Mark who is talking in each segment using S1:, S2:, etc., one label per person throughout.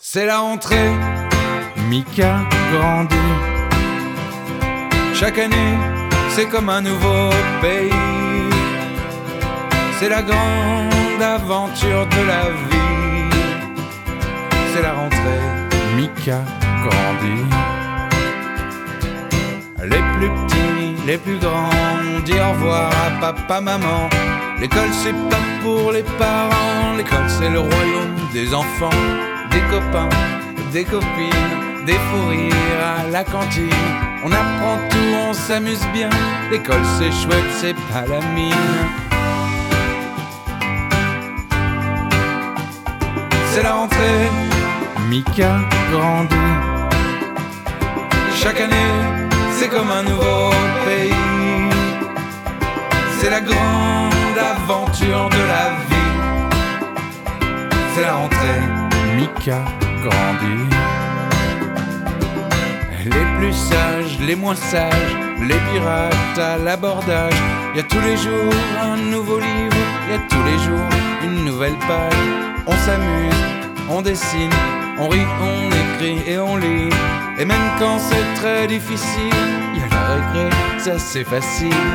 S1: C'est la rentrée, Mika grandit. Chaque année, c'est comme un nouveau pays. C'est la grande aventure de la vie. C'est la rentrée, Mika grandit. Les plus petits, les plus grands, dis au revoir à papa, maman. L'école c'est pas pour les parents, l'école c'est le royaume des enfants, des copains, des copines, des fous rires à la cantine. On apprend tout, on s'amuse bien, l'école c'est chouette, c'est pas la mine. C'est la rentrée, Mika grandit. Chaque année, c'est comme un nouveau pays. C'est la grande aventure de la vie. C'est la rentrée, Mika grandit. Les plus sages, les moins sages, les pirates à l'abordage. Y a tous les jours un nouveau livre, y a tous les jours une nouvelle page. On s'amuse, on dessine, on rit, on écrit et on lit. Et même quand c'est très difficile, y a la récré, ça c'est facile.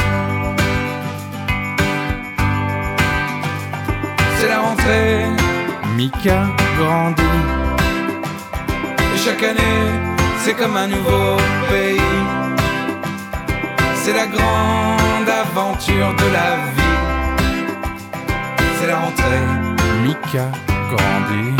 S1: C'est la rentrée, Mika grandit. Et chaque année, c'est comme un nouveau pays. C'est la grande aventure de la vie. C'est la rentrée, Mika grandit.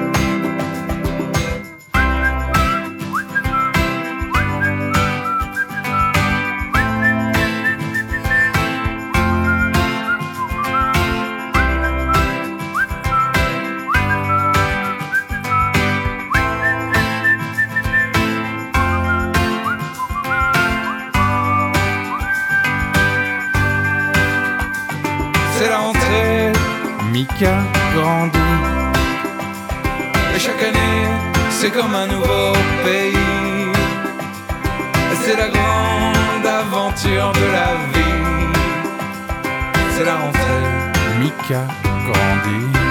S1: C'est la rentrée, Mika grandit. Et chaque année, c'est comme un nouveau pays. C'est la grande aventure de la vie. C'est la rentrée, Mika grandit.